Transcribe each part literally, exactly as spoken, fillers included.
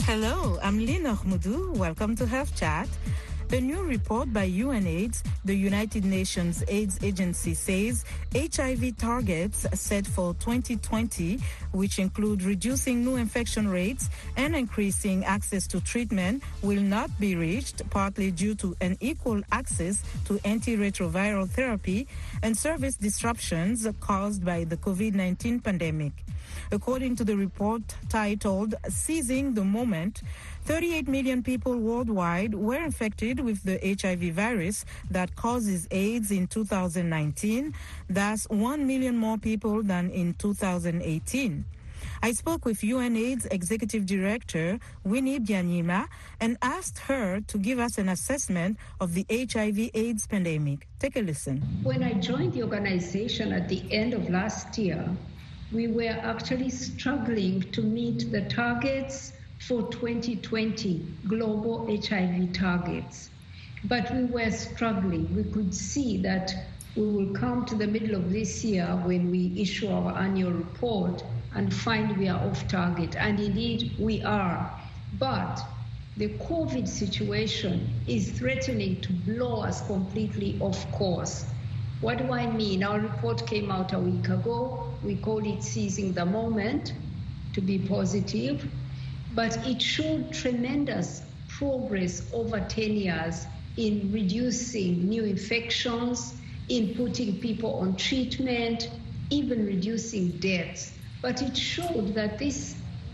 Hello, I'm Lina Ahmudou. Welcome to Health Chat. A new report by UNAIDS, the United Nations AIDS Agency, says H I V targets set for twenty twenty, which include reducing new infection rates and increasing access to treatment, will not be reached, partly due to unequal access to antiretroviral therapy and service disruptions caused by the COVID nineteen pandemic. According to the report titled Seizing the Moment, thirty-eight million people worldwide were infected with the H I V virus that causes AIDS in two thousand nineteen. That's one million more people than in two thousand eighteen. I spoke with UNAIDS Executive Director Winnie Byanyima and asked her to give us an assessment of the H I V AIDS pandemic. Take a listen. When I joined the organization at the end of last year, we were actually struggling to meet the targets for twenty twenty, global H I V targets. But we were struggling. We could see that we will come to the middle of this year when we issue our annual report and find we are off target. And indeed, we are. But the COVID situation is threatening to blow us completely off course. What do I mean? Our report came out a week ago. We call it Seizing the Moment, to be positive. But it showed tremendous progress over ten years in reducing new infections, in putting people on treatment, even reducing deaths. But it showed that this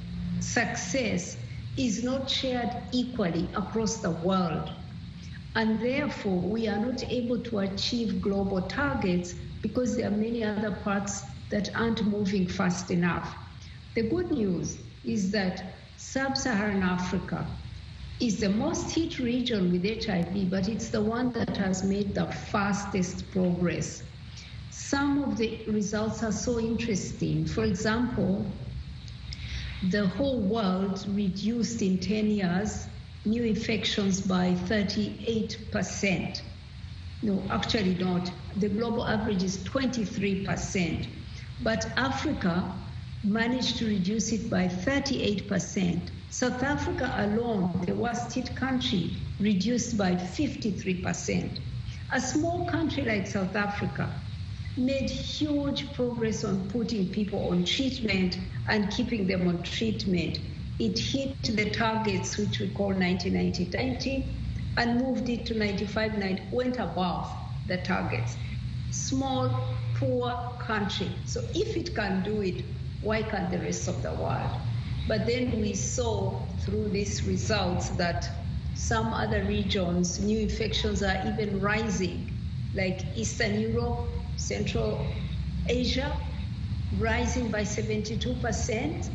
success is not shared equally across the world. And therefore, we are not able to achieve global targets because there are many other parts that aren't moving fast enough. The good news is that Sub-Saharan Africa is the most hit region with H I V, but it's the one that has made the fastest progress. Some of the results are so interesting. For example, the whole world reduced in ten years new infections by thirty-eight percent. No, actually not. The global average is twenty-three percent. But Africa managed to reduce it by thirty-eight percent. South Africa alone, the worst hit country, reduced by fifty-three percent. A small country like South Africa made huge progress on putting people on treatment and keeping them on treatment. It hit the targets, which we call ninety ninety ninety, and moved it to ninety-five ninety, went above the targets. Small, poor country. So if it can do it, why can't the rest of the world? But then we saw through these results that some other regions, new infections are even rising, like Eastern Europe, Central Asia, rising by seventy-two percent.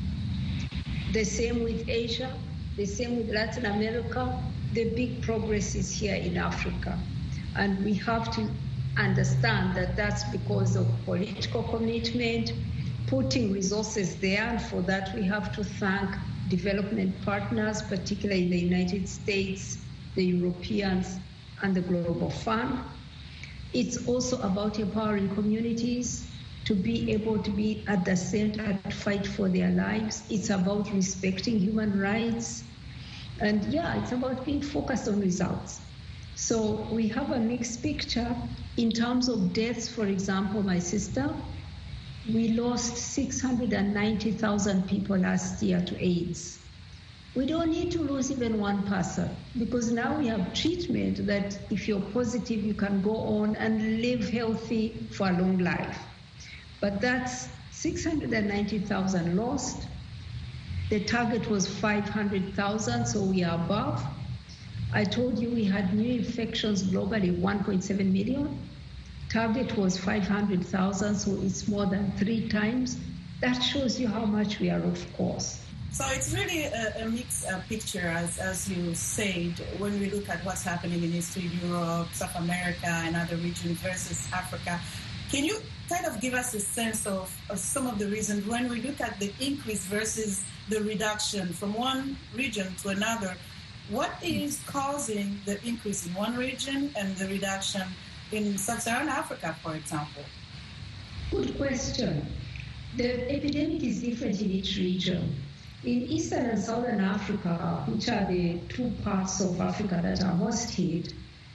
The same with Asia, the same with Latin America. The big progress is here in Africa. And we have to understand that that's because of political commitment, putting resources there, and for that we have to thank development partners, particularly the United States, the Europeans, and the Global Fund. It's also about empowering communities to be able to be at the center to fight for their lives. It's about respecting human rights. And yeah, it's about being focused on results. So we have a mixed picture. In terms of deaths, for example, my sister, we lost six hundred ninety thousand people last year to AIDS. We don't need to lose even one person because now we have treatment that if you're positive, you can go on and live healthy for a long life. But that's six hundred ninety thousand lost. The target was five hundred thousand, so we are above. I told you we had new infections globally, one point seven million. Target was five hundred thousand, so it's more than three times. That shows you how much we are off course. So it's really a, a mixed uh, picture, as, as you said, when we look at what's happening in Eastern Europe, South America, and other regions versus Africa. Can you kind of give us a sense of, of some of the reasons when we look at the increase versus the reduction from one region to another? What is causing the increase in one region and the reduction in Sub-Saharan Africa, for example? Good question. The epidemic is different in each region. In Eastern and Southern Africa, which are the two parts of Africa that are most hit,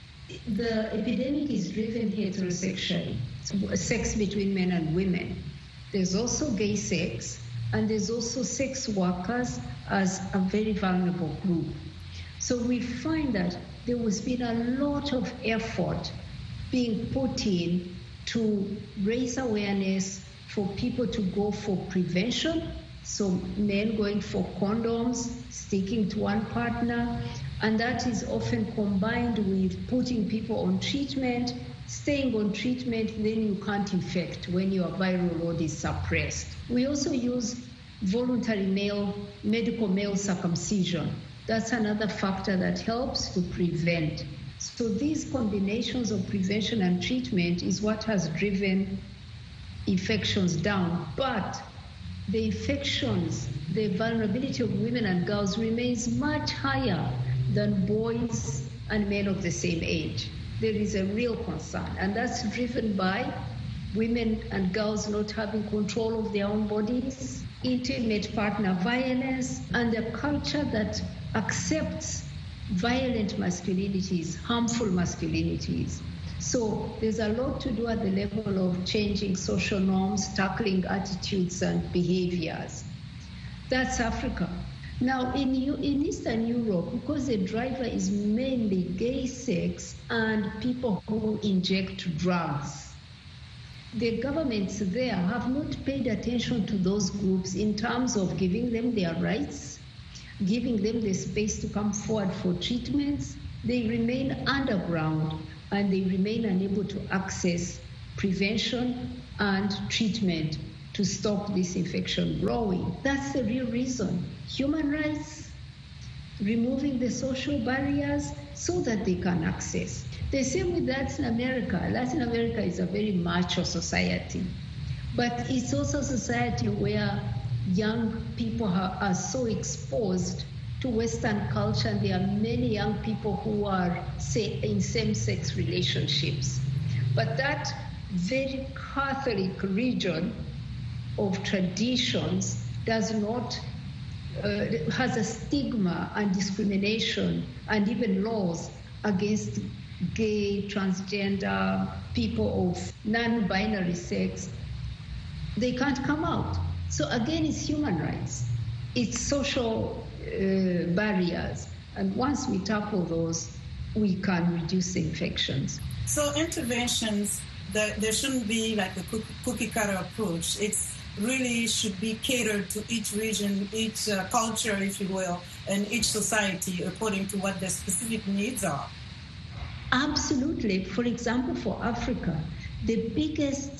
the epidemic is driven heterosexually, sex between men and women. There's also gay sex, and there's also sex workers as a very vulnerable group. So we find that there has been a lot of effort being put in to raise awareness for people to go for prevention. So men going for condoms, sticking to one partner, and that is often combined with putting people on treatment, staying on treatment, then you can't infect when your viral load is suppressed. We also use voluntary male, medical male circumcision. That's another factor that helps to prevent. So these combinations of prevention and treatment is what has driven infections down. But the infections, the vulnerability of women and girls remains much higher than boys and men of the same age. There is a real concern, and that's driven by women and girls not having control of their own bodies, intimate partner violence, and a culture that accepts violent masculinities, harmful masculinities. So there's a lot to do at the level of changing social norms, tackling attitudes and behaviors. That's Africa. Now, in, in Eastern Europe, because the driver is mainly gay sex and people who inject drugs, the governments there have not paid attention to those groups in terms of giving them their rights, giving them the space to come forward for treatments. They remain underground and they remain unable to access prevention and treatment to stop this infection growing. That's the real reason. Human rights, removing the social barriers so that they can access. The same with Latin America. Latin America is a very macho society, but it's also a society where young people are, are so exposed to Western culture, and there are many young people who are, say, in same-sex relationships. But that very Catholic region of traditions does not, uh, has a stigma and discrimination and even laws against gay, transgender, people of non-binary sex. They can't come out. So again, it's human rights. It's social uh, barriers. And once we tackle those, we can reduce the infections. So interventions, that there shouldn't be like a cookie cutter approach. It's really should be catered to each region, each uh, culture, if you will, and each society according to what their specific needs are. Absolutely. For example, for Africa, the biggest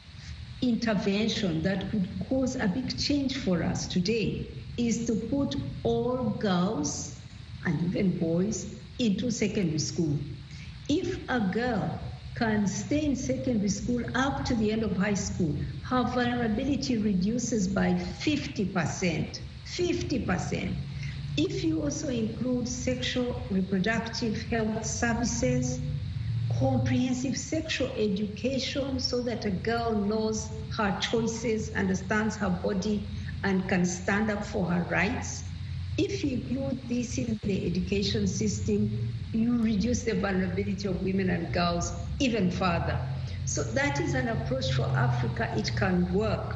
intervention that could cause a big change for us today is to put all girls and even boys into secondary school. If a girl can stay in secondary school up to the end of high school, her vulnerability reduces by fifty percent. fifty percent. If you also include sexual reproductive health services, comprehensive sexual education so that a girl knows her choices, understands her body, and can stand up for her rights. If you include this in the education system, you reduce the vulnerability of women and girls even further. So that is an approach for Africa. It can work.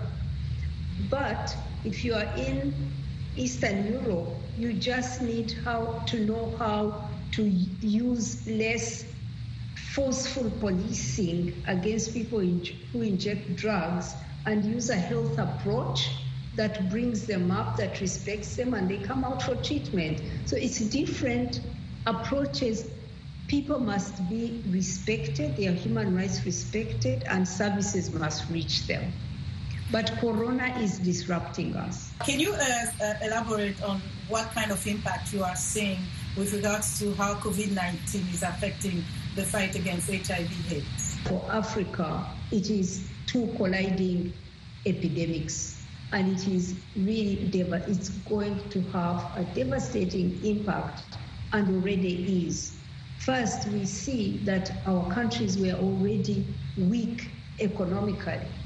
But if you are in Eastern Europe, you just need how to know how to use less forceful policing against people who inject drugs and use a health approach that brings them up, that respects them, and they come out for treatment. So it's different approaches. People must be respected, their human rights respected, and services must reach them. But Corona is disrupting us. Can you uh, uh, elaborate on what kind of impact you are seeing with regards to how COVID nineteen is affecting the fight against H I V AIDS? For Africa, it is two colliding epidemics, and it is really dev- it's going to have a devastating impact, and already is. First, we see that our countries were already weak economically.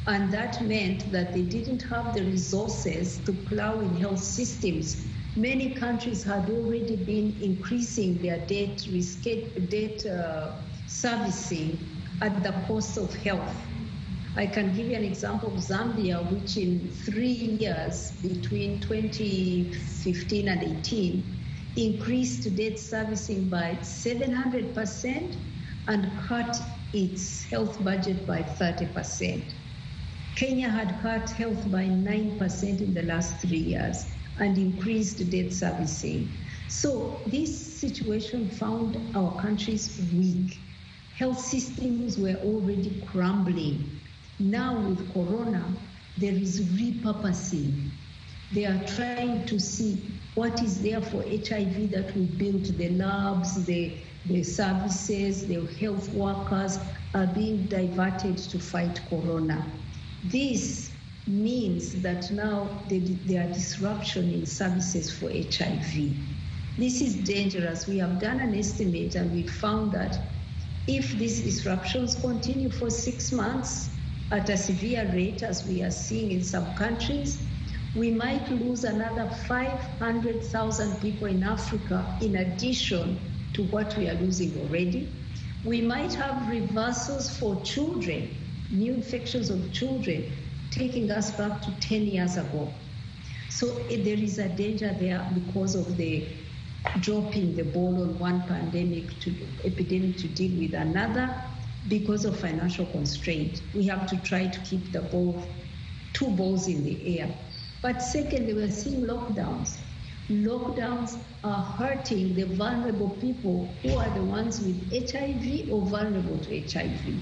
And that meant that they didn't have the resources to plow in health systems. Many countries had already been increasing their debt, debt uh, servicing at the cost of health. I can give you an example of Zambia, which in three years between twenty fifteen and eighteen increased debt servicing by seven hundred percent and cut its health budget by thirty percent. Kenya had cut health by nine percent in the last three years and increased debt servicing. So this situation found our countries weak. Health systems were already crumbling. Now with Corona, there is repurposing. They are trying to see what is there for H I V that we built. The labs, the, the services, the health workers are being diverted to fight Corona. This means that now there are disruption in services for H I V. This is dangerous. We have done an estimate and we found that if these disruptions continue for six months at a severe rate, as we are seeing in some countries, we might lose another five hundred thousand people in Africa in addition to what we are losing already. We might have reversals for children, new infections of children, taking us back to ten years ago. So there is a danger there because of the dropping the ball on one pandemic to epidemic to deal with another because of financial constraint. We have to try to keep the ball, two balls in the air. But secondly, we're seeing lockdowns. Lockdowns are hurting the vulnerable people who are the ones with H I V or vulnerable to H I V.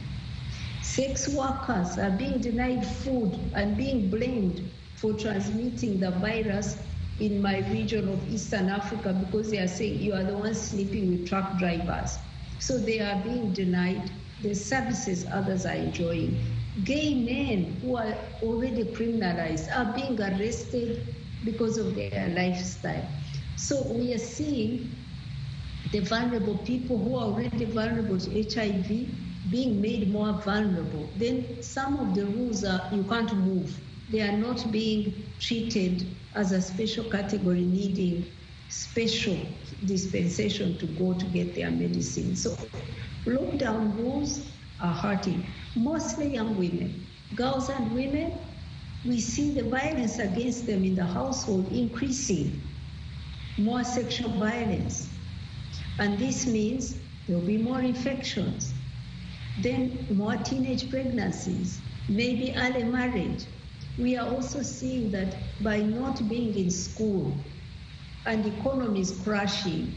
Sex workers are being denied food and being blamed for transmitting the virus in my region of Eastern Africa because they are saying you are the ones sleeping with truck drivers. So they are being denied the services others are enjoying. Gay men who are already criminalized are being arrested because of their lifestyle. So we are seeing the vulnerable people who are already vulnerable to H I V being made more vulnerable. Then some of the rules are you can't move. They are not being treated as a special category needing special dispensation to go to get their medicine. So lockdown rules are hurting mostly young women. Girls and women, we see the violence against them in the household increasing, more sexual violence. And this means there will be more infections, then more teenage pregnancies, maybe early marriage. We are also seeing that by not being in school and the economy is crashing,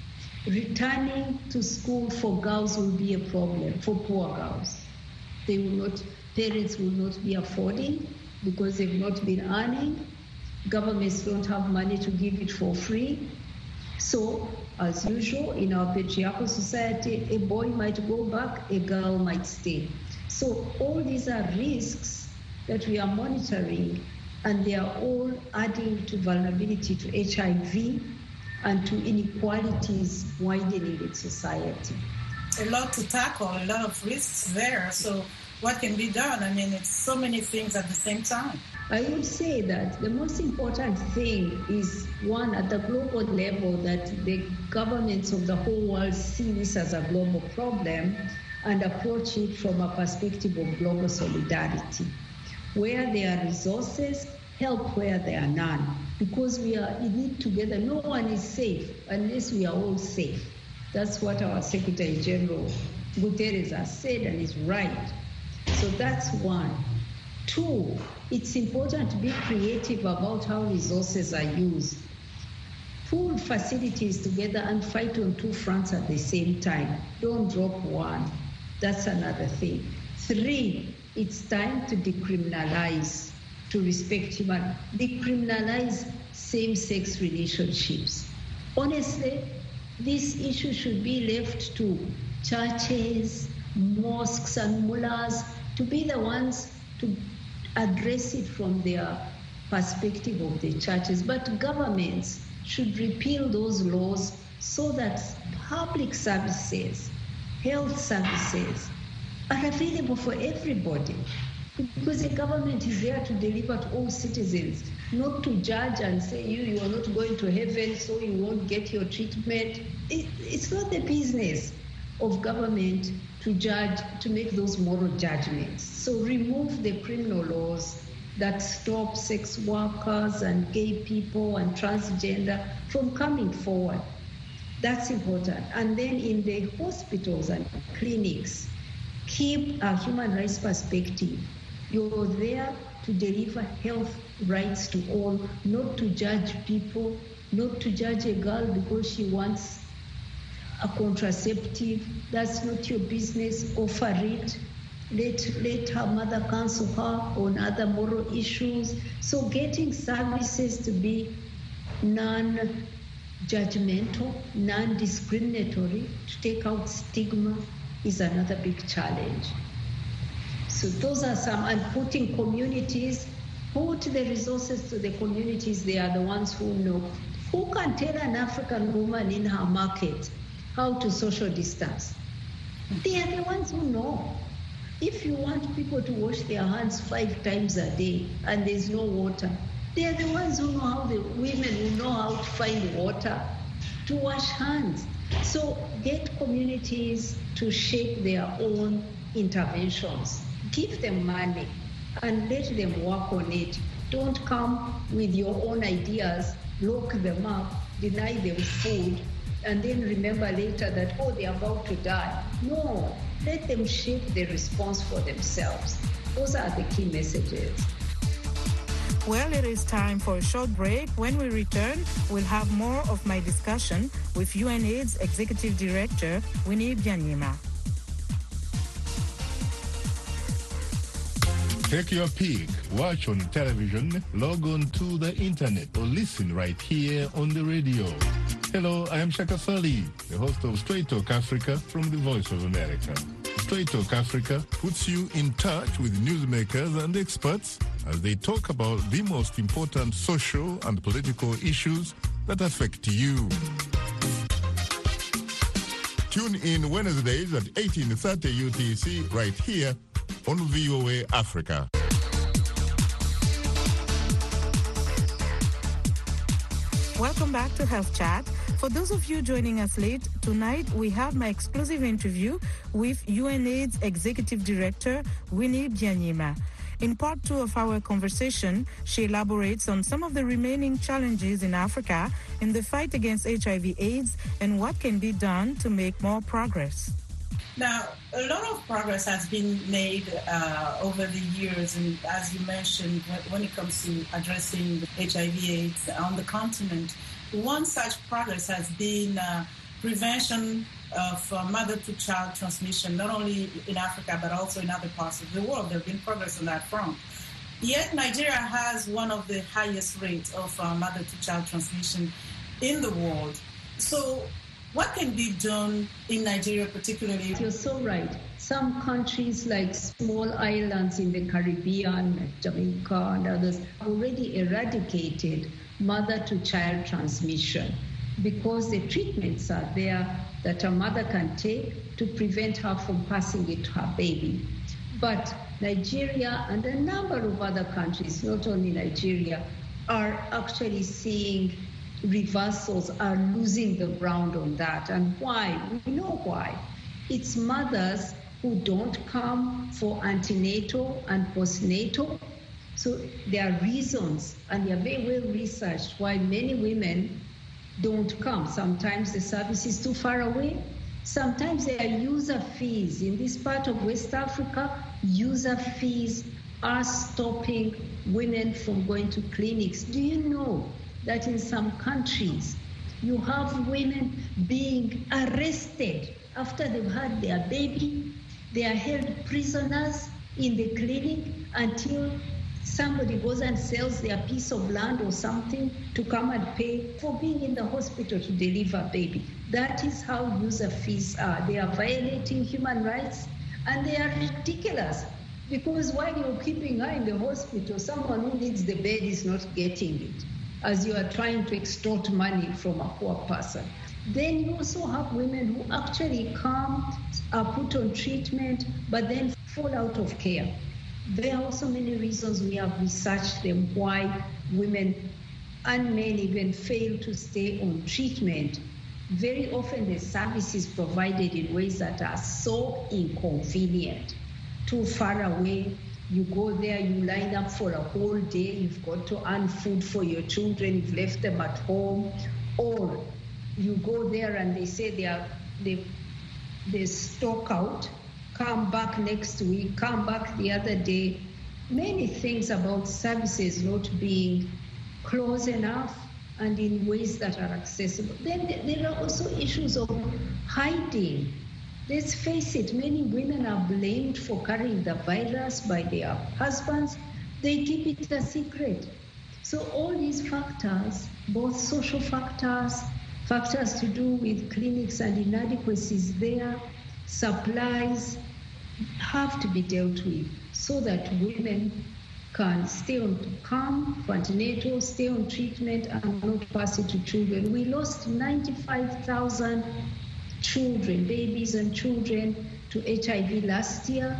returning to school for girls will be a problem, for poor girls. They will not, parents will not be affording because they've not been earning. Governments don't have money to give it for free. So, as usual, in our patriarchal society, a boy might go back, a girl might stay. So all these are risks that we are monitoring, and they are all adding to vulnerability to H I V and to inequalities widening in society. A lot to tackle, a lot of risks there. So what can be done? I mean, it's so many things at the same time. I would say that the most important thing is, one, at the global level, that the governments of the whole world see this as a global problem and approach it from a perspective of global solidarity. Where there are resources, help where there are none. Because we are in it together. No one is safe unless we are all safe. That's what our Secretary General Guterres has said, and is right. So that's one. Two, it's important to be creative about how resources are used. Pool facilities together and fight on two fronts at the same time. Don't drop one. That's another thing. Three, it's time to decriminalize, to respect human, decriminalize same-sex relationships. Honestly, this issue should be left to churches, mosques, and mullahs to be the ones to address it from their perspective of the churches. But governments should repeal those laws so that public services, health services, are available for everybody. Because the government is there to deliver to all citizens, not to judge and say you, you are not going to heaven, so you won't get your treatment. It, it's not the business of government to judge, to make those moral judgments. So remove the criminal laws that stop sex workers and gay people and transgender from coming forward. That's important. And then in the hospitals and clinics, keep a human rights perspective. You're there to deliver health rights to all, not to judge people, not to judge a girl because she wants a contraceptive. That's not your business. Offer it. Let, let her mother counsel her on other moral issues. So getting services to be non-judgmental, non-discriminatory, to take out stigma is another big challenge. So those are some, and putting communities, put the resources to the communities. They are the ones who know. Who can tell an African woman in her market how to social distance? They are the ones who know. If you want people to wash their hands five times a day and there's no water, they are the ones who know how, the women who know how to find water to wash hands. So get communities to shape their own interventions. Give them money and let them work on it. Don't come with your own ideas, lock them up, deny them food, and then remember later that, oh, they're about to die. No, let them shape the response for themselves. Those are the key messages. Well, it is time for a short break. When we return, we'll have more of my discussion with UNAIDS Executive Director, Winnie Byanyima. Take your pick, watch on television, log on to the internet, or listen right here on the radio. Hello, I am Shaka Fali, the host of Straight Talk Africa from the Voice of America. Straight Talk Africa puts you in touch with newsmakers and experts as they talk about the most important social and political issues that affect you. Tune in Wednesdays at eighteen thirty U T C right here on V O A Africa. Welcome back to Health Chat. For those of you joining us late, tonight we have my exclusive interview with UNAIDS Executive Director, Winnie Byanyima. In part two of our conversation, she elaborates on some of the remaining challenges in Africa in the fight against H I V AIDS and what can be done to make more progress. Now, a lot of progress has been made uh, over the years, and as you mentioned, when it comes to addressing H I V AIDS on the continent, one such progress has been uh, prevention of uh, mother-to-child transmission, not only in Africa, but also in other parts of the world. There have been progress on that front. Yet Nigeria has one of the highest rates of uh, mother-to-child transmission in the world. So what can be done in Nigeria particularly? You're so right. Some countries like small islands in the Caribbean, like Jamaica and others, already eradicated mother-to-child transmission because the treatments are there that a mother can take to prevent her from passing it to her baby. But Nigeria and a number of other countries, not only Nigeria, are actually seeing reversals, are losing the ground on that. And why? We know why. It's mothers who don't come for antenatal and postnatal. So there are reasons, and they're very well researched, why many women don't come. Sometimes the service is too far away. Sometimes there are user fees. In this part of West Africa, user fees are stopping women from going to clinics. Do you know that in some countries, you have women being arrested after they've had their baby? They are held prisoners in the clinic until somebody goes and sells their piece of land or something to come and pay for being in the hospital to deliver a baby. That is how user fees are. They are violating human rights, and they are ridiculous, because while you're keeping her in the hospital, someone who needs the bed is not getting it, as you are trying to extort money from a poor person. Then you also have women who actually come, are put on treatment, but then fall out of care. There are also many reasons we have researched them why women and men even fail to stay on treatment. Very often the service is provided in ways that are so inconvenient, too far away. You go there, you line up for a whole day, you've got to earn food for your children, you've left them at home, or you go there and they say they are they, they stock out, come back next week, come back the other day. Many things about services not being close enough and in ways that are accessible. Then there are also issues of hiding. Let's face it, many women are blamed for carrying the virus by their husbands. They keep it a secret. So all these factors, both social factors, factors to do with clinics and inadequacies there, supplies, have to be dealt with so that women can stay on calm, antenatal, stay on treatment and not pass it to children. We lost ninety-five thousand children, babies and children to H I V last year.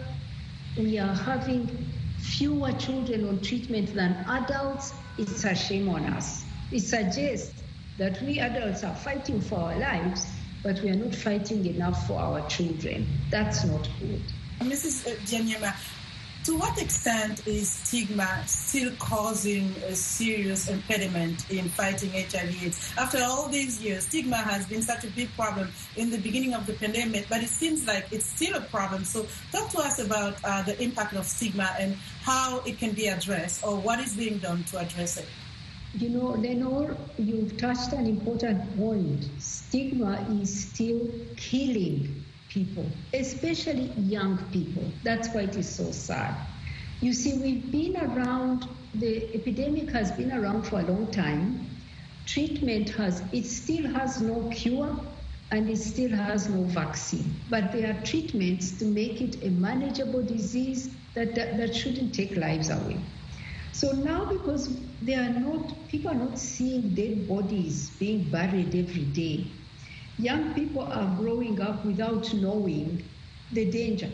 We are having fewer children on treatment than adults. It's a shame on us. It suggests that we adults are fighting for our lives, but we are not fighting enough for our children. That's not good. Missus Byanyima, to what extent is stigma still causing a serious impediment in fighting H I V AIDS? After all these years, stigma has been such a big problem in the beginning of the pandemic, but it seems like it's still a problem. So talk to us about uh, the impact of stigma and how it can be addressed, or what is being done to address it. You know, Lenore, you've touched an important point. Stigma is still killing people, especially young people. That's why it is so sad. You see, we've been around, the epidemic has been around for a long time. Treatment has, it still has no cure and it still has no vaccine. But there are treatments to make it a manageable disease that, that, that shouldn't take lives away. So now, because they are not, people are not seeing dead bodies being buried every day, young people are growing up without knowing the danger.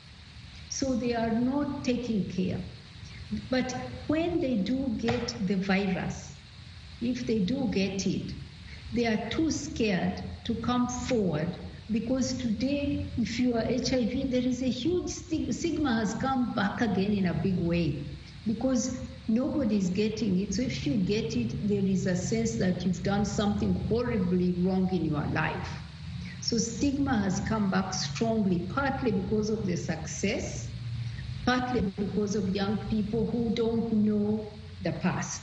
So they are not taking care. But when they do get the virus, if they do get it, they are too scared to come forward, because today, if you are H I V, there is a huge stigma. Stigma has come back again in a big way, because nobody is getting it. So if you get it, there is a sense that you've done something horribly wrong in your life. So stigma has come back strongly, partly because of the success, partly because of young people who don't know the past.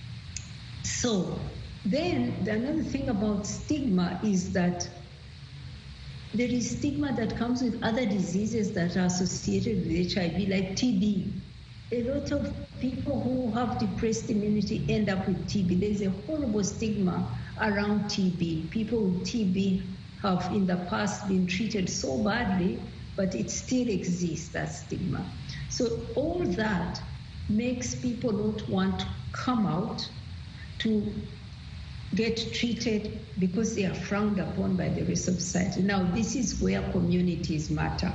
So then the another thing about stigma is that there is stigma that comes with other diseases that are associated with H I V, like T B. A lot of people who have depressed immunity end up with T B. There's a horrible stigma around T B. People with T B have in the past been treated so badly, but it still exists, that stigma. So all that makes people not want to come out to get treated because they are frowned upon by the rest of society. Now, this is where communities matter.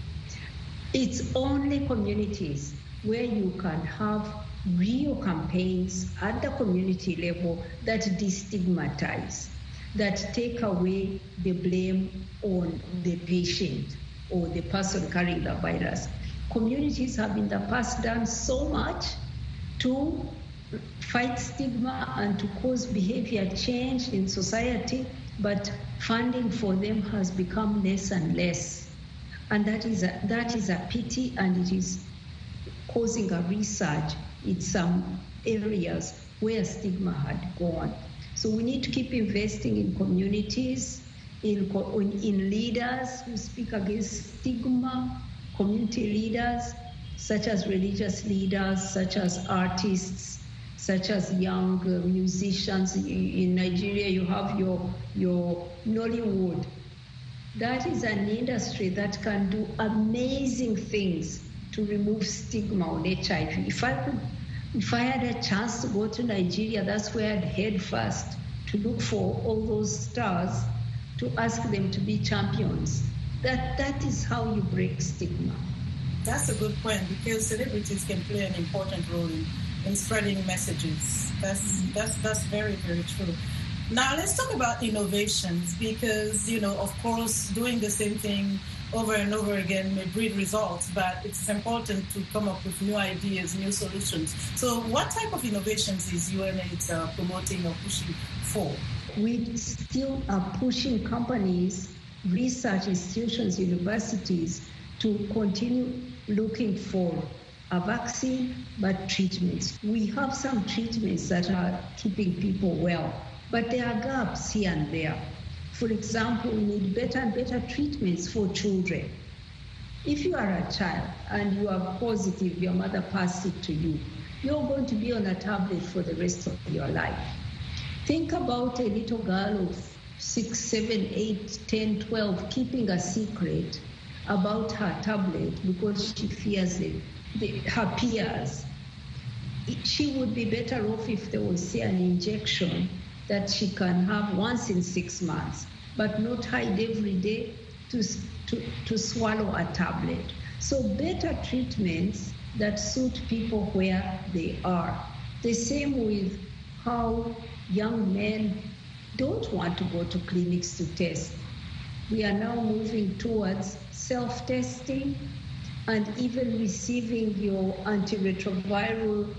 It's only communities where you can have real campaigns at the community level that destigmatize, that take away the blame on the patient or the person carrying the virus. Communities have in the past done so much to fight stigma and to cause behavior change in society, but funding for them has become less and less. And that is a, that is a pity, and it is causing a resurge in some areas where stigma had gone. So we need to keep investing in communities, in, in leaders who speak against stigma, community leaders, such as religious leaders, such as artists, such as young uh, musicians. In Nigeria, you have your, your Nollywood. That is an industry that can do amazing things to remove stigma on H I V. If I could, if I had a chance to go to Nigeria, that's where I'd head first, to look for all those stars, to ask them to be champions. That that is how you break stigma. That's a good point, because celebrities can play an important role in, in spreading messages. That's, mm-hmm. that's, that's very, very true. Now, let's talk about innovations, because, you know, of course, doing the same thing over and over again may breed results, but it's important to come up with new ideas, new solutions. So what type of innovations is UNAIDS uh, promoting or pushing for? We still are pushing companies, research institutions, universities to continue looking for a vaccine, but treatments. We have some treatments that are keeping people well, but there are gaps here and there. For example, we need better and better treatments for children. If you are a child and you are positive, your mother passed it to you, you're going to be on a tablet for the rest of your life. Think about a little girl of six, seven, eight, ten, twelve keeping a secret about her tablet because she fears it, the, her peers. She would be better off if there was, say, an injection that she can have once in six months, but not hide every day to, to, to swallow a tablet. So better treatments that suit people where they are. The same with how young men don't want to go to clinics to test. We are now moving towards self-testing and even receiving your antiretroviral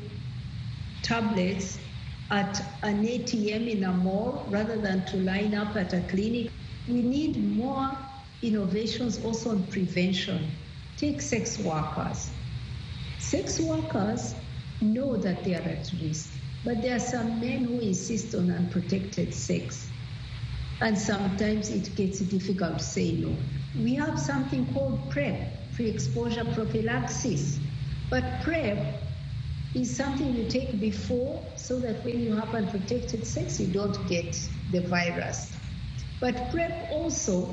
tablets at an A T M in a mall rather than to line up at a clinic. We need more innovations also on prevention. Take sex workers. Sex workers know that they are at risk, but there are some men who insist on unprotected sex. And sometimes it gets difficult to say no. We have something called PrEP, pre-exposure prophylaxis. But PrEP is something you take before so that when you have unprotected sex, you don't get the virus. But PrEP also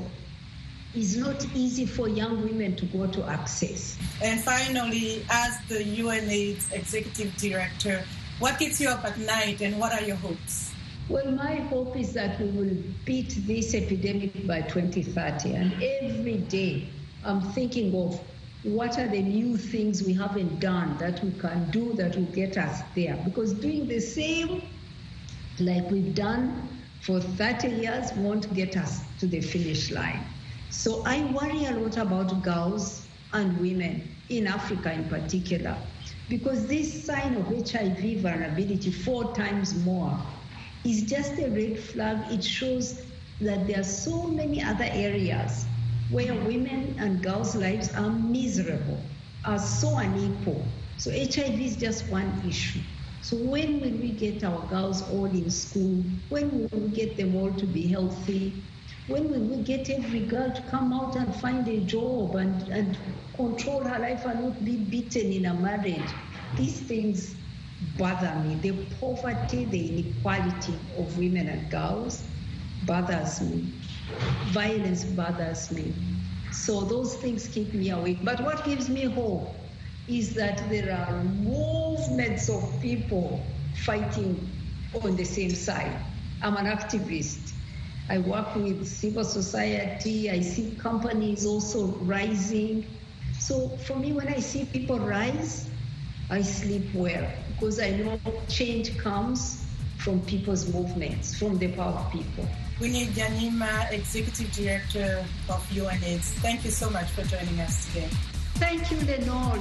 is not easy for young women to go to access. And finally, as the UNAIDS Executive Director, what keeps you up at night and what are your hopes? Well, my hope is that we will beat this epidemic by twenty thirty. And every day I'm thinking of what are the new things we haven't done that we can do that will get us there. Because doing the same like we've done for thirty years won't get us to the finish line. So I worry a lot about girls and women in Africa in particular, because this sign of H I V vulnerability four times more is just a red flag. It shows that there are so many other areas where women and girls' lives are miserable, are so unequal. So H I V is just one issue. So when will we get our girls all in school? When will we get them all to be healthy? When will we get every girl to come out and find a job and, and control her life and not be beaten in a marriage? These things bother me. The poverty, the inequality of women and girls bothers me. Violence bothers me. So those things keep me awake. But what gives me hope is that there are movements of people fighting on the same side. I'm an activist. I work with civil society. I see companies also rising. So for me, when I see people rise, I sleep well, because I know change comes from people's movements, from the power of people. Winnie Byanyima, Executive Director of UNAIDS. Thank you so much for joining us today. Thank you, Lenore.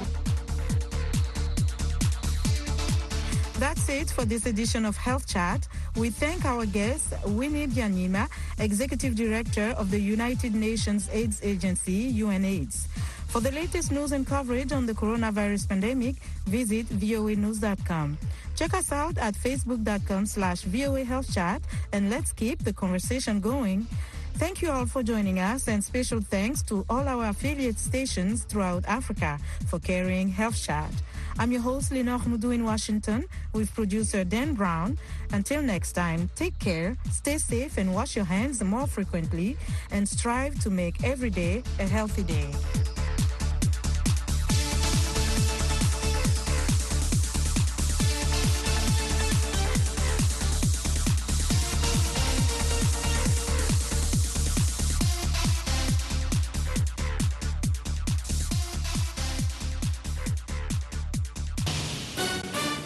That's it for this edition of Health Chat. We thank our guest, Winnie Byanyima, Executive Director of the United Nations AIDS Agency, UNAIDS. For the latest news and coverage on the coronavirus pandemic, visit V O A news dot com. Check us out at facebook.com slash VOA Health Chat, and let's keep the conversation going. Thank you all for joining us, and special thanks to all our affiliate stations throughout Africa for carrying Health Chat. I'm your host, Lenore Mudu in Washington, with producer Dan Brown. Until next time, take care, stay safe, and wash your hands more frequently, and strive to make every day a healthy day.